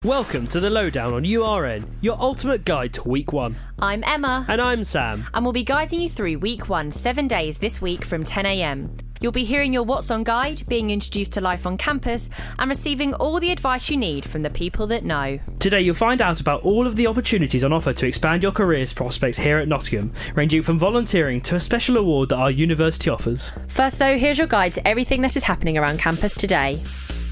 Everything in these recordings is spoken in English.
Welcome to the Lowdown on URN, your ultimate guide to Week 1. I'm Emma. And I'm Sam. And we'll be guiding you through Week 1, 7 days this week from 10 a.m. You'll be hearing your What's On guide, being introduced to life on campus, and receiving all the advice you need from the people that know. Today you'll find out about all of the opportunities on offer to expand your careers prospects here at Nottingham, ranging from volunteering to a special award that our university offers. First though, here's your guide to everything that is happening around campus today.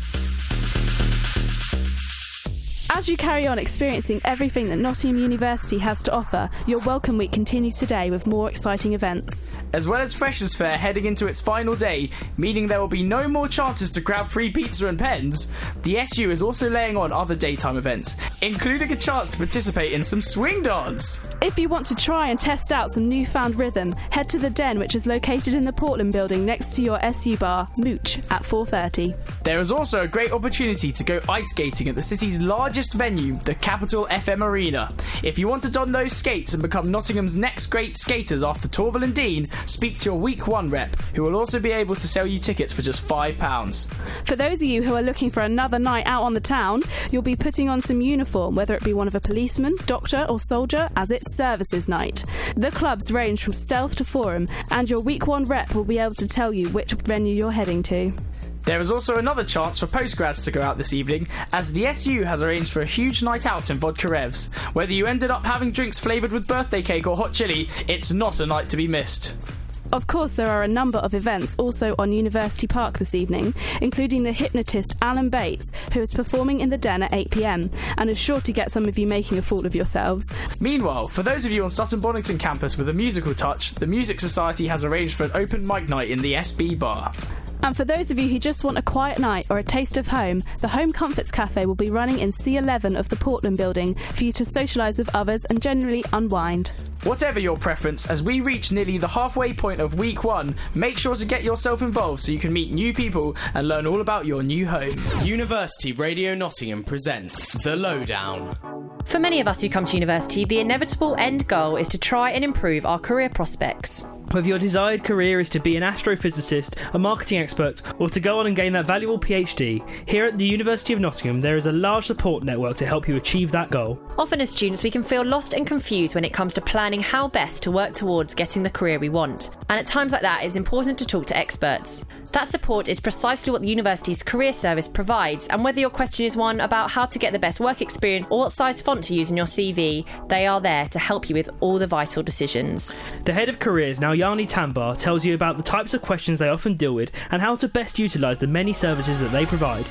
As you carry on experiencing everything that Nottingham University has to offer, your Welcome Week continues today with more exciting events. As well as Freshers' Fair heading into its final day, meaning there will be no more chances to grab free pizza and pens, the SU is also laying on other daytime events, including a chance to participate in some swing dance. If you want to try and test out some newfound rhythm, head to the Den, which is located in the Portland building next to your SU bar, Mooch, at 4:30. There is also a great opportunity to go ice skating at the city's largest venue, the Capital FM Arena. If you want to don those skates and become Nottingham's next great skaters after Torval and Dean, speak to your Week 1 rep, who will also be able to sell you tickets for just £5. For those of you who are looking for another night out on the town, you'll be putting on some uniform, whether it be one of a policeman, doctor or soldier, as it's services night. The clubs range from Stealth to Forum, and your Week 1 rep will be able to tell you which venue you're heading to. There is also another chance for postgrads to go out this evening, as the SU has arranged for a huge night out in Vodka Revs. Whether you ended up having drinks flavoured with birthday cake or hot chili, it's not a night to be missed. Of course, there are a number of events also on University Park this evening, including the hypnotist Alan Bates, who is performing in the Den at 8 p.m, and is sure to get some of you making a fool of yourselves. Meanwhile, for those of you on Sutton Bonington campus with a musical touch, the Music Society has arranged for an open mic night in the SB bar. And for those of you who just want a quiet night or a taste of home, the Home Comforts Cafe will be running in C11 of the Portland building for you to socialise with others and generally unwind. Whatever your preference, as we reach nearly the halfway point of Week 1, make sure to get yourself involved so you can meet new people and learn all about your new home. University Radio Nottingham presents The Lowdown. For many of us who come to university, the inevitable end goal is to try and improve our career prospects. Whether your desired career is to be an astrophysicist, a marketing expert, or to go on and gain that valuable PhD, here at the University of Nottingham there is a large support network to help you achieve that goal. Often as students we can feel lost and confused when it comes to planning how best to work towards getting the career we want. And at times like that it's important to talk to experts. That support is precisely what the university's career service provides, and whether your question is one about how to get the best work experience or what size font to use in your CV, they are there to help you with all the vital decisions. The head of careers, Nauyani Tambar, tells you about the types of questions they often deal with and how to best utilise the many services that they provide.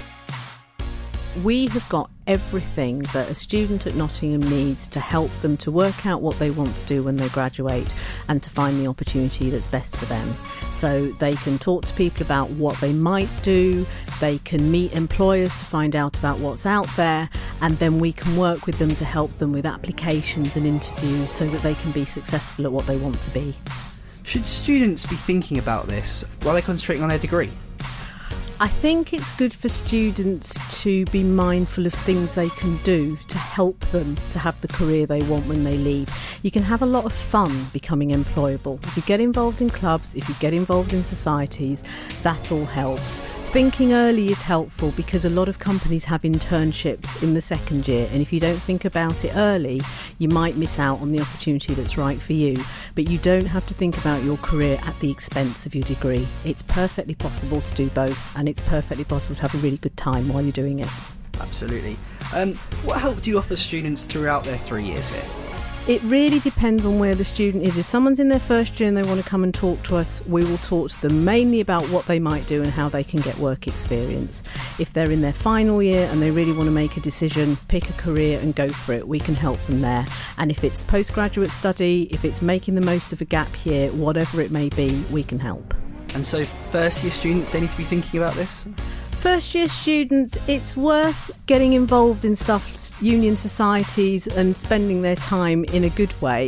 We have got everything that a student at Nottingham needs to help them to work out what they want to do when they graduate and to find the opportunity that's best for them. So they can talk to people about what they might do, they can meet employers to find out about what's out there, and then we can work with them to help them with applications and interviews so that they can be successful at what they want to be. Should students be thinking about this while they're concentrating on their degree? I think it's good for students to be mindful of things they can do to help them to have the career they want when they leave. You can have a lot of fun becoming employable. If you get involved in clubs, if you get involved in societies, that all helps. Thinking early is helpful because a lot of companies have internships in the second year, and if you don't think about it early, you might miss out on the opportunity that's right for you. But you don't have to think about your career at the expense of your degree. It's perfectly possible to do both, and it's perfectly possible to have a really good time while you're doing it. Absolutely. What help do you offer students throughout their 3 years here? It really depends on where the student is. If someone's in their first year and they want to come and talk to us, we will talk to them mainly about what they might do and how they can get work experience. If they're in their final year and they really want to make a decision, pick a career and go for it, we can help them there. And if it's postgraduate study, if it's making the most of a gap year, whatever it may be, we can help. And so first year students, they need to be thinking about this? First year students, it's worth getting involved in stuff, union societies, and spending their time in a good way.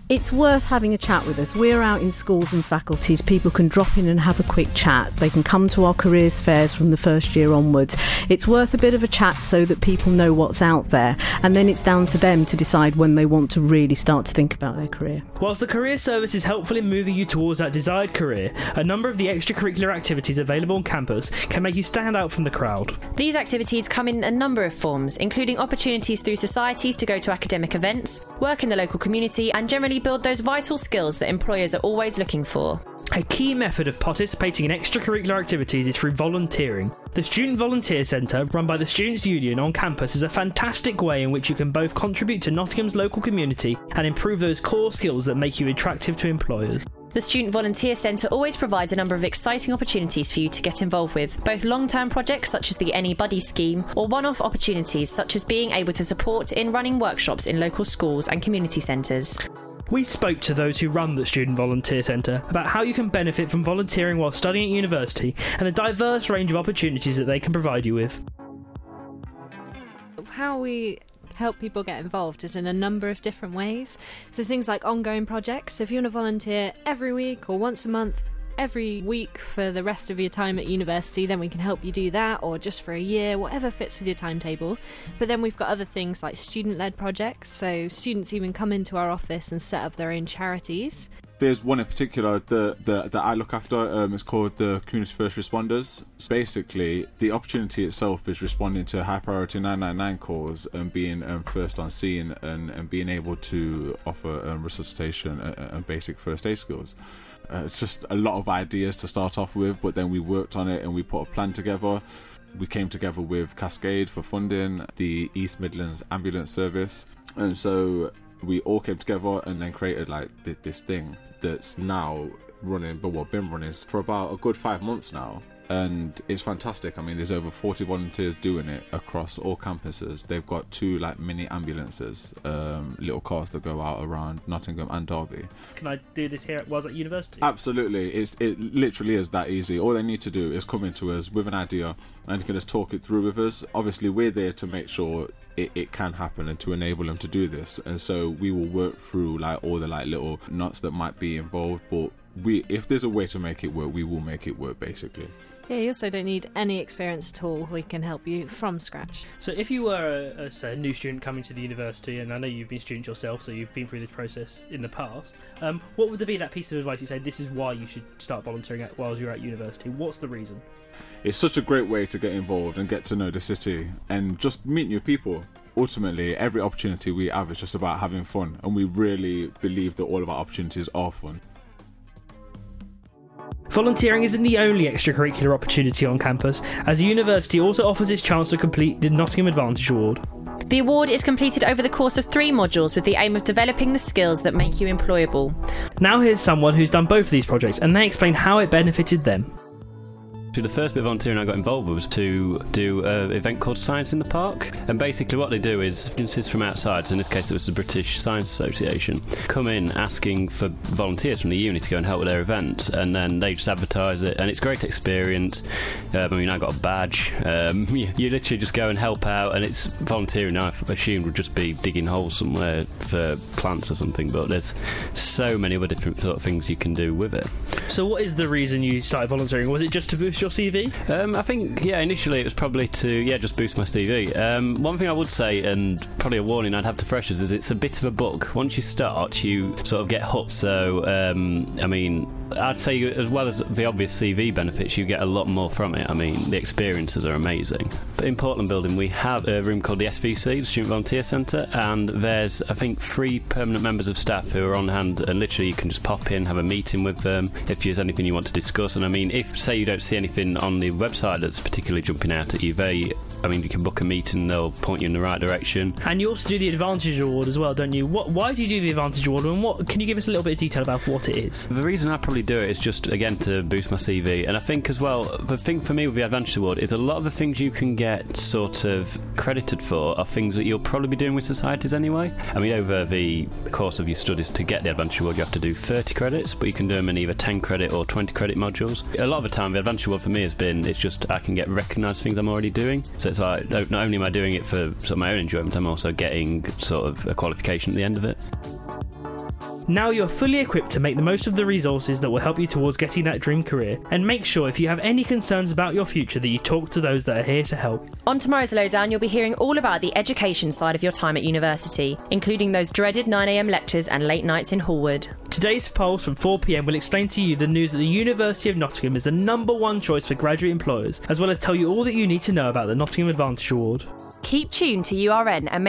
It's worth having a chat with us. We're out in schools and faculties. People can drop in and have a quick chat. They can come to our careers fairs from the first year onwards. It's worth a bit of a chat so that people know what's out there, and then it's down to them to decide when they want to really start to think about their career. Whilst the career service is helpful in moving you towards that desired career, a number of the extracurricular activities available on campus can make you stand out from the crowd. These activities come in a number of forms, including opportunities through societies to go to academic events, work in the local community, and generally build those vital skills that employers are always looking for. A key method of participating in extracurricular activities is through volunteering. The Student Volunteer Centre, run by the Students' Union on campus, is a fantastic way in which you can both contribute to Nottingham's local community and improve those core skills that make you attractive to employers. The Student Volunteer Centre always provides a number of exciting opportunities for you to get involved with, both long-term projects such as the Any Buddy scheme, or one-off opportunities such as being able to support in running workshops in local schools and community centres. We spoke to those who run the Student Volunteer Centre about how you can benefit from volunteering while studying at university and the diverse range of opportunities that they can provide you with. How we help people get involved is in a number of different ways. So things like ongoing projects. So if you want to volunteer every week or once a month, every week for the rest of your time at university, then we can help you do that, or just for a year, whatever fits with your timetable. But then we've got other things like student-led projects, so students even come into our office and set up their own charities. There's one in particular that I look after. It's called the Community First Responders. Basically, the opportunity itself is responding to high priority 999 calls and being first on scene and being able to offer resuscitation and basic first aid skills. It's just a lot of ideas to start off with, but then we worked on it and we put a plan together. We came together with Cascade for funding, the East Midlands Ambulance Service, and so we all came together and then created like this thing that's now running, been running for about a good 5 months now. And it's fantastic. I mean, there's over 40 volunteers doing it across all campuses. They've got 2 like mini ambulances, little cars that go out around Nottingham and Derby. Can I do this here while at university? Absolutely. It literally is that easy. All they need to do is come into us with an idea and can just talk it through with us. Obviously, we're there to make sure it can happen and to enable them to do this. And so we will work through like all the like little nuts that might be involved. But if there's a way to make it work, we will make it work, basically. Yeah, you also don't need any experience at all. We can help you from scratch. So if you were a new student coming to the university, and I know you've been a student yourself, so you've been through this process in the past, what would there be that piece of advice you say, this is why you should start volunteering while you're at university? What's the reason? It's such a great way to get involved and get to know the city and just meet new people. Ultimately, every opportunity we have is just about having fun, and we really believe that all of our opportunities are fun. Volunteering isn't the only extracurricular opportunity on campus, as the university also offers its chance to complete the Nottingham Advantage Award. The award is completed over the course of 3 modules with the aim of developing the skills that make you employable. Now here's someone who's done both of these projects, and they explain how it benefited them. The first bit of volunteering I got involved with was to do an event called Science in the Park, and basically what they do is students from outside, so in this case it was the British Science Association, come in asking for volunteers from the uni to go and help with their event, and then they just advertise it, and it's a great experience. I got a badge. You literally just go and help out, and it's volunteering. I assumed would just be digging holes somewhere for plants or something, but there's so many other different sort of things you can do with it. So what is the reason you started volunteering? Was it just to boost your CV? I think, initially it was probably to, just boost my CV. One thing I would say, and probably a warning I'd have to freshers, is it's a bit of a book. Once you start, you sort of get hooked. So, I'd say as well as the obvious CV benefits, you get a lot more from it. I mean, the experiences are amazing. But in Portland Building, we have a room called the SVC, the Student Volunteer Centre, and there's, I think, 3 permanent members of staff who are on hand, and literally you can just pop in, have a meeting with them if there's anything you want to discuss. And I mean, if, say, you don't see anything on the website that's particularly jumping out at you, you can book a meeting, they'll point you in the right direction. And you also do the Advantage Award as well, don't you? Why do you do the Advantage Award, and can you give us a little bit of detail about what it is? The reason I probably do it is just, again, to boost my CV. And I think as well, the thing for me with the Advantage Award is a lot of the things you can get sort of credited for are things that you'll probably be doing with societies anyway. I mean, over the course of your studies, to get the Advantage Award, you have to do 30 credits, but you can do them in either 10 credit or 20 credit modules. A lot of the time, the Advantage Award for me has been, it's just I can get recognised things I'm already doing. So it's like, not only am I doing it for sort of my own enjoyment, I'm also getting sort of a qualification at the end of it. Now you're fully equipped to make the most of the resources that will help you towards getting that dream career, and make sure if you have any concerns about your future that you talk to those that are here to help. On tomorrow's Lowdown, you'll be hearing all about the education side of your time at university, including those dreaded 9am lectures and late nights in Hallwood. Today's polls from 4pm will explain to you the news that the University of Nottingham is the #1 choice for graduate employers, as well as tell you all that you need to know about the Nottingham Advantage Award. Keep tuned to URN and